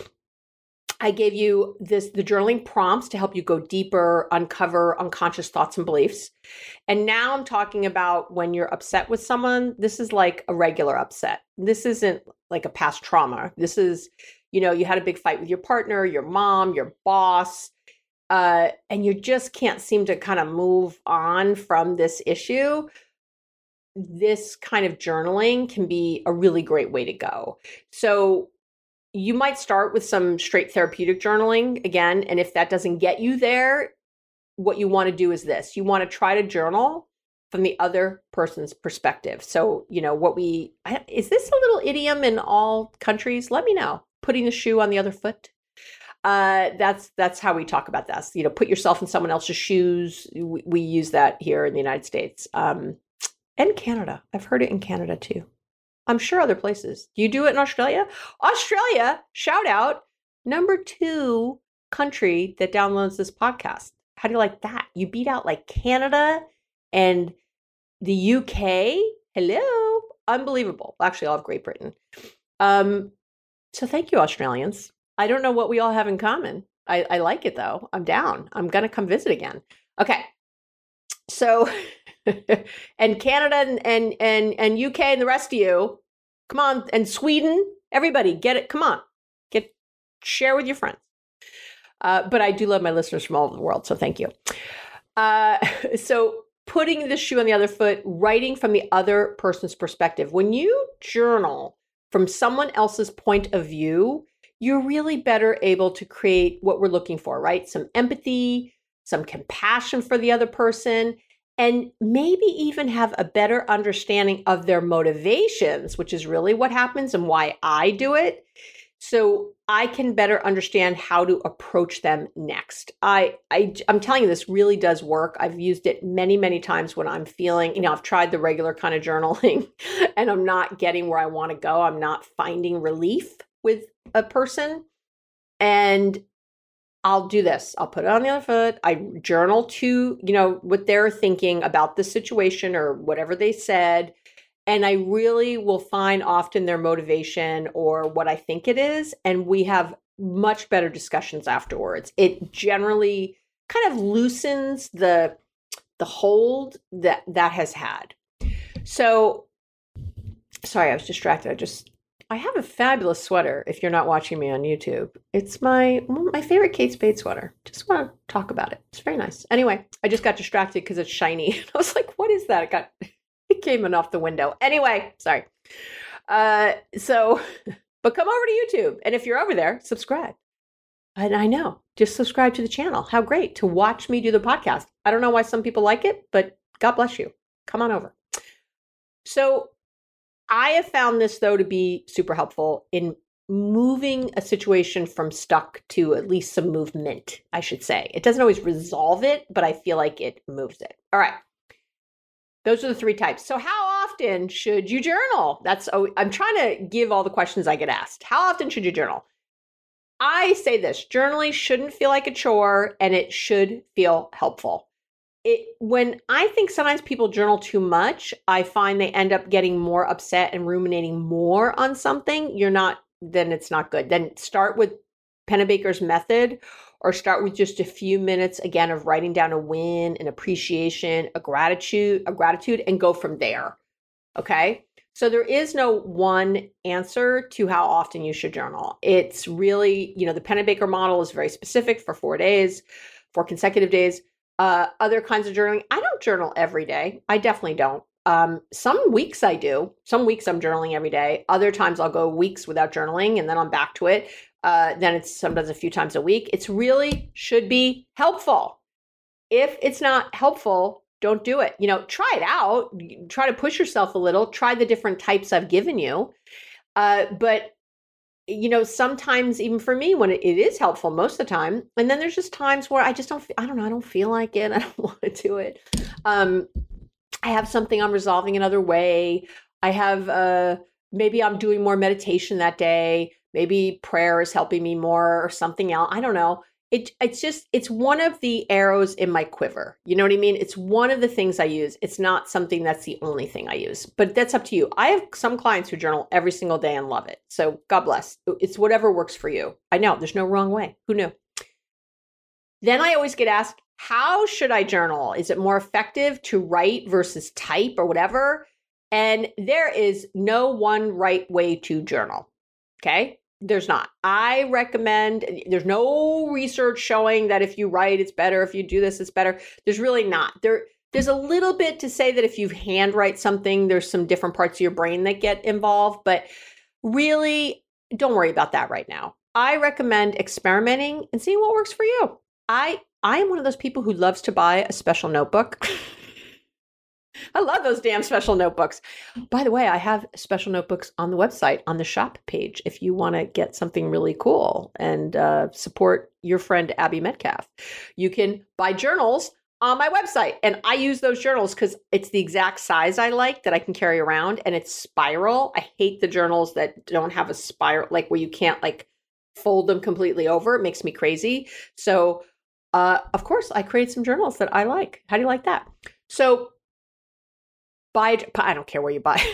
I gave you the journaling prompts to help you go deeper, uncover unconscious thoughts and beliefs. And now I'm talking about when you're upset with someone. This is like a regular upset. This isn't like a past trauma. This is, you had a big fight with your partner, your mom, your boss, and you just can't seem to kind of move on from this issue. This kind of journaling can be a really great way to go. So you might start with some straight therapeutic journaling again. And if that doesn't get you there, what you want to do is this. You want to try to journal from the other person's perspective. So, is this a little idiom in all countries? Let me know. Putting the shoe on the other foot. That's how we talk about this. Put yourself in someone else's shoes. We use that here in the United States, and Canada. I've heard it in Canada too. I'm sure other places. Do you do it in Australia? Australia, shout out, number 2 country that downloads this podcast. How do you like that? You beat out like Canada and the UK. Hello. Unbelievable. Actually, all of Great Britain. So thank you, Australians. I don't know what we all have in common. I like it though. I'm down. I'm going to come visit again. Okay. So, and Canada and UK and the rest of you, come on. And Sweden, everybody get it. Come on, share with your friends. But I do love my listeners from all over the world. So thank you. So putting the shoe on the other foot, writing from the other person's perspective. When you journal from someone else's point of view, you're really better able to create what we're looking for, right? Some empathy, some compassion for the other person, and maybe even have a better understanding of their motivations, which is really what happens and why I do it. So I can better understand how to approach them next. I'm telling you, this really does work. I've used it many, many times when I'm feeling, I've tried the regular kind of journaling and I'm not getting where I want to go. I'm not finding relief with a person. And I'll do this. I'll put it on the other foot. I journal to, what they're thinking about the situation or whatever they said. And I really will find often their motivation or what I think it is. And we have much better discussions afterwards. It generally kind of loosens the hold that has had. So sorry, I was distracted. I have a fabulous sweater if you're not watching me on YouTube. It's my favorite Kate Spade sweater. Just want to talk about it. It's very nice. Anyway, I just got distracted because it's shiny. I was like, what is that? It came in off the window. Anyway, sorry. But come over to YouTube. And if you're over there, subscribe. And I know, just subscribe to the channel. How great to watch me do the podcast. I don't know why some people like it, but God bless you. Come on over. So I have found this, though, to be super helpful in moving a situation from stuck to at least some movement, I should say. It doesn't always resolve it, but I feel like it moves it. All right. Those are the 3 types. So how often should you journal? I'm trying to give all the questions I get asked. How often should you journal? I say this, journaling shouldn't feel like a chore and it should feel helpful. When I think sometimes people journal too much, I find they end up getting more upset and ruminating more on something. Then it's not good. Then start with Pennebaker's method, or start with just a few minutes again of writing down a win, an appreciation, a gratitude, and go from there. Okay. So there is no one answer to how often you should journal. It's really, the Pennebaker model is very specific for 4 days, 4 consecutive days. Other kinds of journaling, I don't journal every day. I definitely don't. Some weeks I do. Some weeks I'm journaling every day. Other times I'll go weeks without journaling and then I'm back to it. Then it's sometimes a few times a week. It's really should be helpful. If it's not helpful, don't do it. Try it out. Try to push yourself a little. Try the different types I've given you. But sometimes even for me, when it is helpful most of the time, and then there's just times where I just don't, I don't know, I don't feel like it. I don't want to do it. I have something I'm resolving another way. I have, maybe I'm doing more meditation that day. Maybe prayer is helping me more or something else. I don't know. It's one of the arrows in my quiver. You know what I mean? It's one of the things I use. It's not something that's the only thing I use, but that's up to you. I have some clients who journal every single day and love it. So God bless. It's whatever works for you. I know there's no wrong way. Who knew? Then I always get asked, how should I journal? Is it more effective to write versus type or whatever? And there is no one right way to journal. Okay. There's not. I recommend, there's no research showing that if you write, it's better. If you do this, it's better. There's really not. There's a little bit to say that if you handwrite something, there's some different parts of your brain that get involved, but really don't worry about that right now. I recommend experimenting and seeing what works for you. I am one of those people who loves to buy a special notebook. I love those damn special notebooks. By the way, I have special notebooks on the website, on the shop page, if you want to get something really cool and support your friend Abby Metcalf. You can buy journals on my website. And I use those journals because it's the exact size I like that I can carry around, and it's spiral. I hate the journals that don't have a spiral, like where you can't like fold them completely over. It makes me crazy. So, of course, I create some journals that I like. How do you like that? So, I don't care where you buy,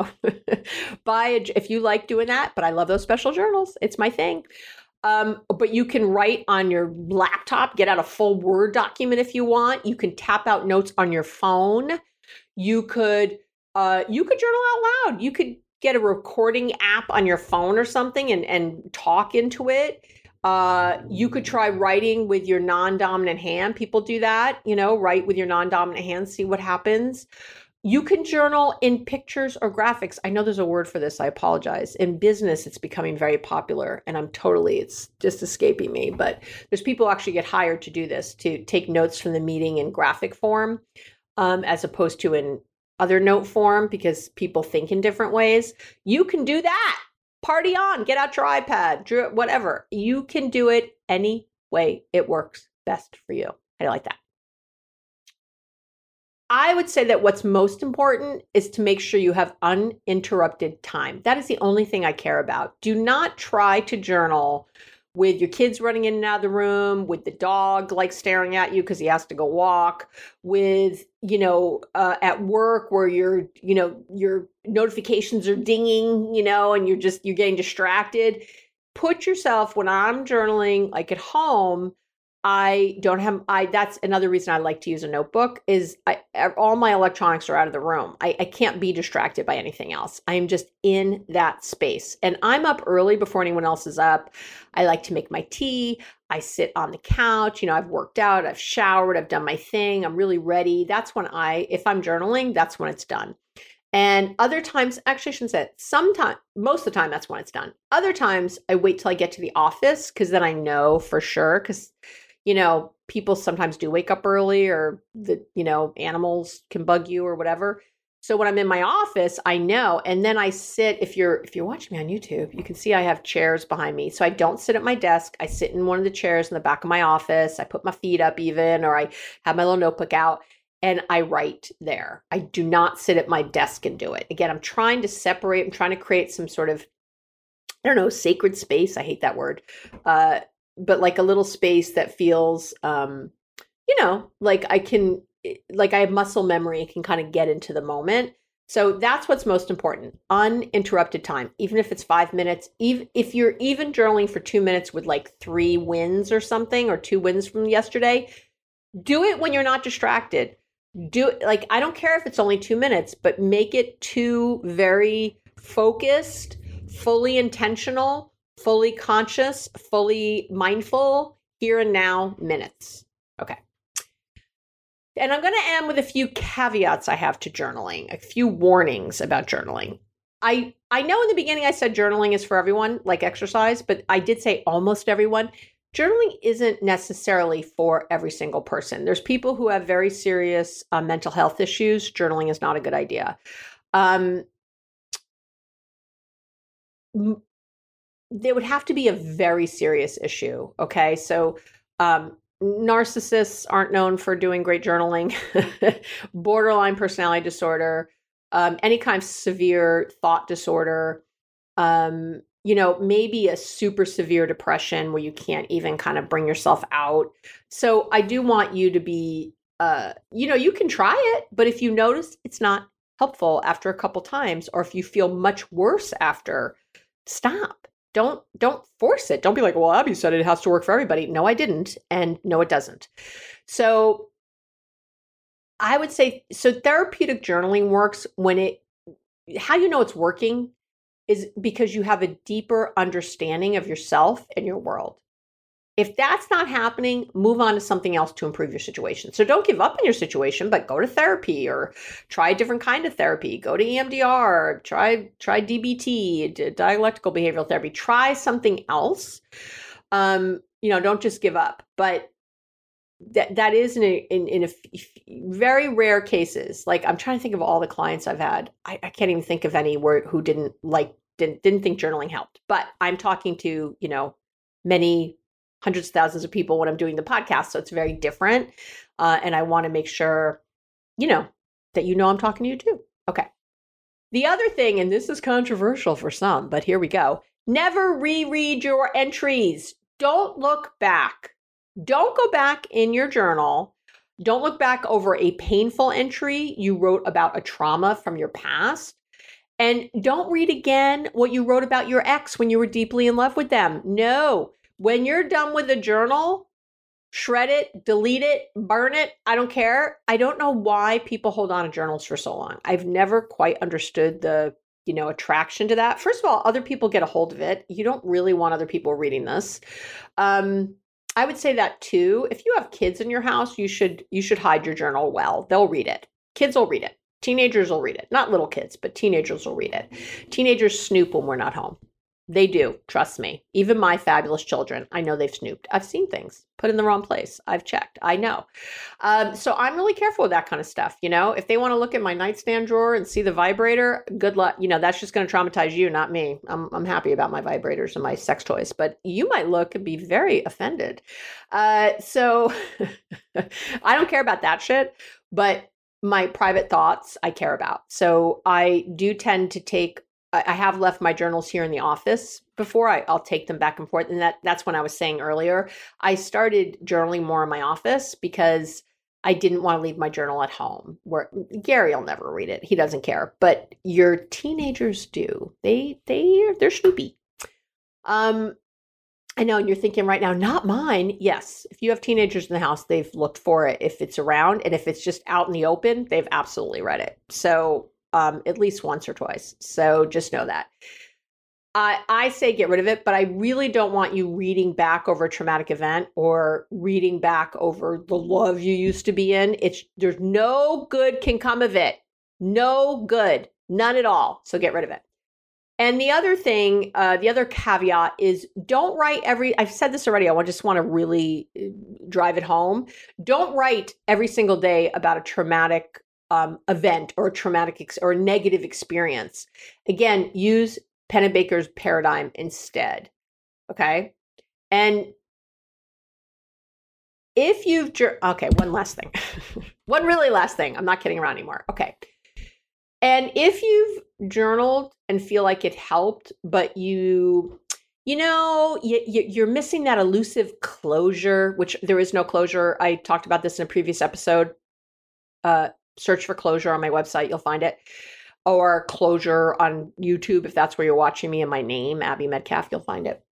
if you like doing that, but I love those special journals. It's my thing. But you can write on your laptop, get out a full Word document if you want. You can tap out notes on your phone. You could journal out loud. You could get a recording app on your phone or something and talk into it. You could try writing with your non-dominant hand. People do that, write with your non-dominant hand, see what happens. You can journal in pictures or graphics. I know there's a word for this. I apologize. In business, it's becoming very popular, and it's just escaping me. But there's people who actually get hired to do this, to take notes from the meeting in graphic form, as opposed to in other note form, because people think in different ways. You can do that. Party on. Get out your iPad, whatever. You can do it any way it works best for you. How do you like that? I would say that what's most important is to make sure you have uninterrupted time. That is the only thing I care about. Do not try to journal with your kids running in and out of the room, with the dog like staring at you because he has to go walk, with, at work where your notifications are dinging, and you're getting distracted. Put yourself, when I'm journaling, like at home, that's another reason I like to use a notebook is all my electronics are out of the room. I can't be distracted by anything else. I am just in that space. And I'm up early before anyone else is up. I like to make my tea. I sit on the couch. I've worked out, I've showered, I've done my thing. I'm really ready. That's when if I'm journaling, that's when it's done. And other times, actually, I shouldn't say it. Sometimes, most of the time, that's when it's done. Other times, I wait till I get to the office because then I know for sure. Because, people sometimes do wake up early, or animals can bug you or whatever. So when I'm in my office, I know. And then I sit. If you're watching me on YouTube, you can see I have chairs behind me. So I don't sit at my desk. I sit in one of the chairs in the back of my office. I put my feet up even, or I have my little notebook out. And I write there. I do not sit at my desk and do it. Again, I'm trying to separate. I'm trying to create some sort of, sacred space. I hate that word. But like a little space that feels, like I have muscle memory and can kind of get into the moment. So that's what's most important. Uninterrupted time, even if it's 5 minutes, even if you're even journaling for 2 minutes with like 3 wins or something, or 2 wins from yesterday, do it when you're not distracted. I don't care if it's only 2 minutes, but make it 2 very focused, fully intentional, fully conscious, fully mindful, here and now minutes. Okay. And I'm going to end with a few caveats I have to journaling, a few warnings about journaling. I know in the beginning I said journaling is for everyone, like exercise, but I did say almost everyone. Journaling isn't necessarily for every single person. There's people who have very serious mental health issues. Journaling is not a good idea. There would have to be a very serious issue. Okay. So, narcissists aren't known for doing great journaling. Borderline personality disorder, any kind of severe thought disorder, maybe a super severe depression where you can't even kind of bring yourself out. So I do want you to be, you can try it, but if you notice it's not helpful after a couple times, or if you feel much worse after, stop. Don't force it. Don't be like, well, Abby said it has to work for everybody. No, I didn't. And no, it doesn't. So I would say, therapeutic journaling works how you know it's working is because you have a deeper understanding of yourself and your world. If that's not happening, move on to something else to improve your situation. So don't give up on your situation, but go to therapy or try a different kind of therapy. Go to EMDR, try DBT, dialectical behavioral therapy. Try something else. Don't just give up. But that is in very rare cases. Like, I'm trying to think of all the clients I've had. I can't even think of any who didn't think journaling helped. But I'm talking to, many hundreds of thousands of people when I'm doing the podcast. So it's very different. And I want to make sure, that I'm talking to you too. Okay. The other thing, and this is controversial for some, but here we go. Never reread your entries. Don't look back. Don't go back in your journal. Don't look back over a painful entry you wrote about a trauma from your past. And don't read again what you wrote about your ex when you were deeply in love with them. No. When you're done with a journal, shred it, delete it, burn it. I don't care. I don't know why people hold on to journals for so long. I've never quite understood the, attraction to that. First of all, other people get a hold of it. You don't really want other people reading this. I would say that too. If you have kids in your house, you should hide your journal well. They'll read it. Kids will read it. Teenagers will read it. Not little kids, but teenagers will read it. Teenagers snoop when we're not home. They do. Trust me. Even my fabulous children, I know they've snooped. I've seen things put in the wrong place. I've checked. I know. So I'm really careful with that kind of stuff. If they want to look at my nightstand drawer and see the vibrator, good luck. That's just going to traumatize you, not me. I'm happy about my vibrators and my sex toys, but you might look and be very offended. So I don't care about that shit, but my private thoughts I care about. So I do tend to take I have left my journals here in the office before. I'll take them back and forth. And that's when I was saying earlier, I started journaling more in my office because I didn't want to leave my journal at home where Gary will never read it. He doesn't care, but your teenagers do. They're snoopy. I know, and you're thinking right now, not mine. Yes, if you have teenagers in the house, they've looked for it if it's around, and if it's just out in the open, they've absolutely read it. So at least once or twice. So just know that. I say get rid of it, but I really don't want you reading back over a traumatic event or reading back over the love you used to be in. There's no good can come of it. No good, none at all. So get rid of it. And the other thing, the other caveat is don't write I've said this already, I just want to really drive it home. Don't write every single day about a traumatic event or a traumatic or a negative experience. Again, use Pennebaker's paradigm instead. Okay. And if one last thing, one really last thing, I'm not kidding around anymore. Okay. And if you've journaled and feel like it helped, but you're missing that elusive closure, which there is no closure. I talked about this in a previous episode. Search for closure on my website. You'll find it. Or closure on YouTube. If that's where you're watching me and my name, Abby Medcalf, you'll find it.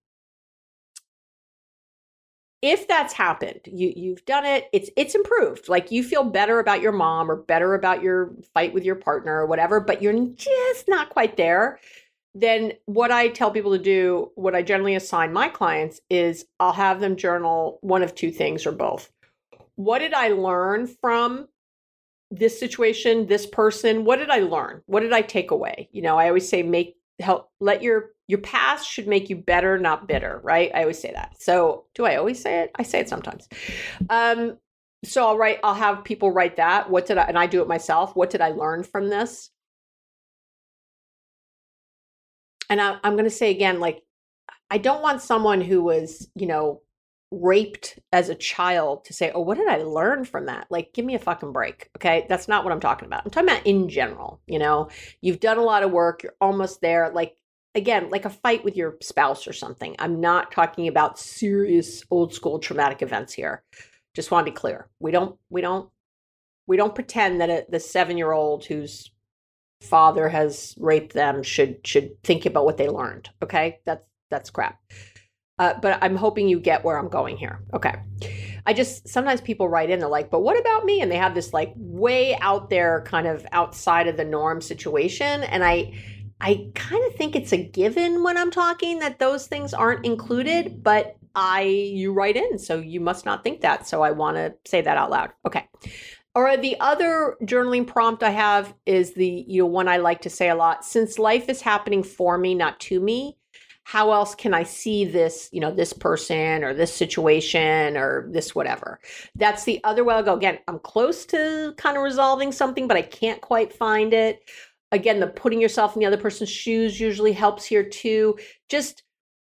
If that's happened, you've done it, it's improved. Like you feel better about your mom or better about your fight with your partner or whatever, but you're just not quite there. Then what I tell people to do, what I generally assign my clients is I'll have them journal one of two things or both. What did I learn from this situation, this person? What did I learn? What did I take away? I always say let your past should make you better, not bitter, right? I always say that. So do I always say it? I say it sometimes. So I'll have people write that. And I do it myself. What did I learn from this? And I'm going to say again, like, I don't want someone who was, raped as a child to say, oh, what did I learn from that? Like, give me a fucking break. Okay. That's not what I'm talking about. I'm talking about in general, you've done a lot of work. You're almost there. Like, again, like a fight with your spouse or something. I'm not talking about serious old school traumatic events here. Just want to be clear. We don't pretend that the 7-year-old whose father has raped them should think about what they learned. Okay. That's crap. But I'm hoping you get where I'm going here. Okay. Sometimes people write in, they're like, but what about me? And they have this like way out there kind of outside of the norm situation. And I kind of think it's a given when I'm talking that those things aren't included, but you write in, so you must not think that. So I want to say that out loud. Okay. Or the other journaling prompt I have is the one I like to say a lot. Since life is happening for me, not to me, how else can I see this, this person or this situation or this whatever? That's the other way I'll go. Again, I'm close to kind of resolving something, but I can't quite find it. Again, the putting yourself in the other person's shoes usually helps here too. Just,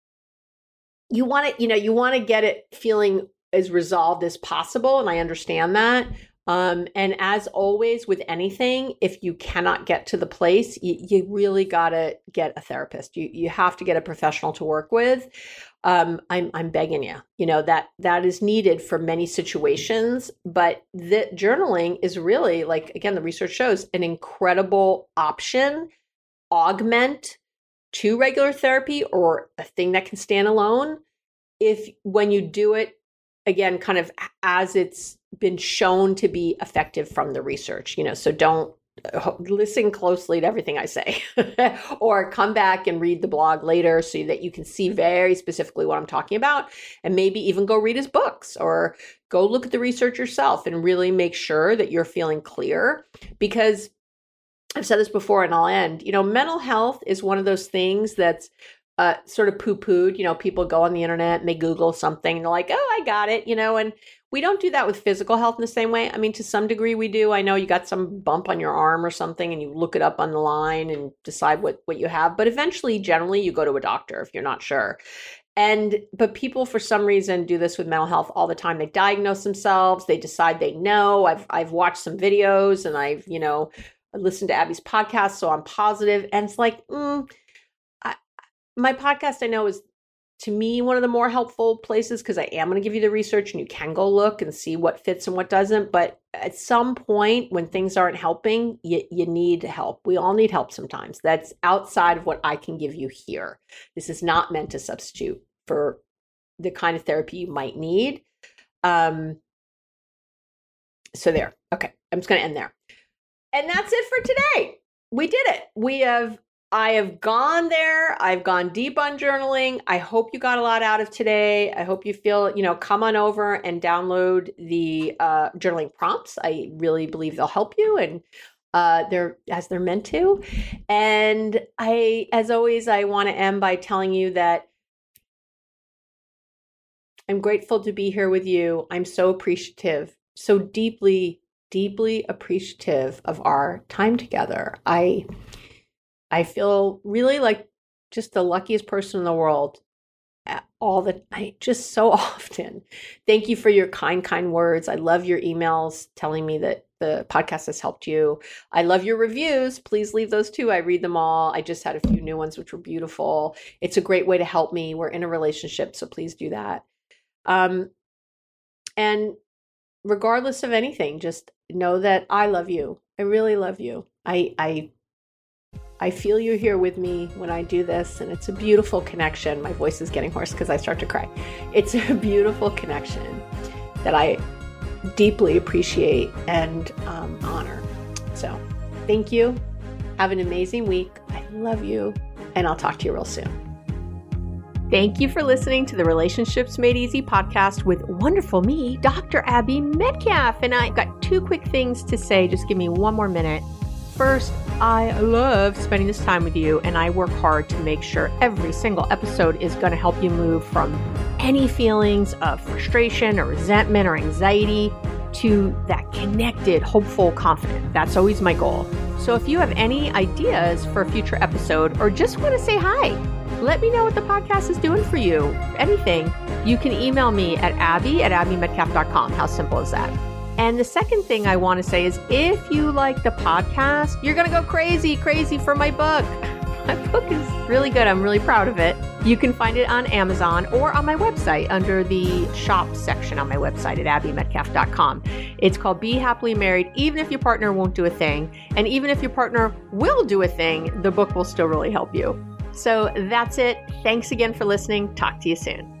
you want to get it feeling as resolved as possible. And I understand that. And as always with anything, if you cannot get to the place, you really got to get a therapist. You have to get a professional to work with. I'm begging you, that is needed for many situations, but the journaling is really, like, again, the research shows, an incredible option, augment to regular therapy or a thing that can stand alone. When you do it, again, kind of as it's been shown to be effective from the research, so don't listen closely to everything I say or come back and read the blog later so that you can see very specifically what I'm talking about, and maybe even go read his books or go look at the research yourself and really make sure that you're feeling clear. Because I've said this before and I'll end, mental health is one of those things that's sort of poo-pooed. People go on the internet and they Google something and they're like, oh, I got it, and we don't do that with physical health in the same way. I mean, to some degree we do. I know you got some bump on your arm or something and you look it up on the line and decide what you have. But eventually, generally, you go to a doctor if you're not sure. But people, for some reason, do this with mental health all the time. They diagnose themselves. They decide they know. I've watched some videos and I've, listened to Abby's podcast, so I'm positive. And it's like, my podcast, I know, is to me one of the more helpful places because I am going to give you the research and you can go look and see what fits and what doesn't. But at some point when things aren't helping, you need help. We all need help sometimes. That's outside of what I can give you here. This is not meant to substitute for the kind of therapy you might need. So there. Okay. I'm just going to end there. And that's it for today. We did it. I have gone there. I've gone deep on journaling. I hope you got a lot out of today. I hope you feel, come on over and download the journaling prompts. I really believe they'll help you, and they're meant to. And as always, I want to end by telling you that I'm grateful to be here with you. I'm so appreciative, so deeply, deeply appreciative of our time together. I feel really like just the luckiest person in the world just so often. Thank you for your kind words. I love your emails telling me that the podcast has helped you. I love your reviews. Please leave those too. I read them all. I just had a few new ones, which were beautiful. It's a great way to help me. We're in a relationship, so please do that. And regardless of anything, just know that I love you. I really love you. I feel you here with me when I do this, and it's a beautiful connection. My voice is getting hoarse because I start to cry. It's a beautiful connection that I deeply appreciate and honor. So thank you. Have an amazing week. I love you, and I'll talk to you real soon. Thank you for listening to the Relationships Made Easy podcast with wonderful me, Dr. Abby Medcalf. And I've got 2 quick things to say. Just give me 1 more minute. First, I love spending this time with you, and I work hard to make sure every single episode is going to help you move from any feelings of frustration or resentment or anxiety to that connected, hopeful, confident. That's always my goal. So if you have any ideas for a future episode or just want to say hi, let me know what the podcast is doing for you. Anything, you can email me at abby@abbymedcalf.com. How simple is that? And the second thing I want to say is if you like the podcast, you're going to go crazy for my book. My book is really good. I'm really proud of it. You can find it on Amazon or on my website under the shop section on my website at abbymedcalf.com. It's called Be Happily Married, Even If Your Partner Won't Do a Thing. And even if your partner will do a thing, the book will still really help you. So that's it. Thanks again for listening. Talk to you soon.